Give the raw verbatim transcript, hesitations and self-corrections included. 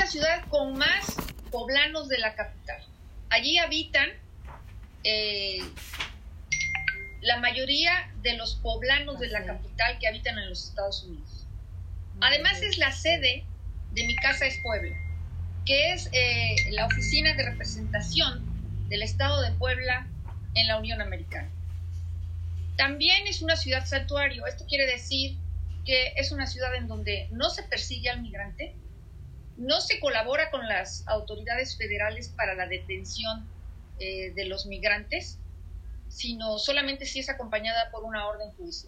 ciudad con más poblanos de la capital. Allí habitan eh, la mayoría de los poblanos de la capital que habitan en los Estados Unidos. Además es la sede de Mi Casa es Puebla, que es eh, la oficina de representación del Estado de Puebla en la Unión Americana. También es una ciudad santuario. Esto quiere decir que es una ciudad en donde no se persigue al migrante, no se colabora con las autoridades federales para la detención eh, de los migrantes, sino solamente si es acompañada por una orden judicial.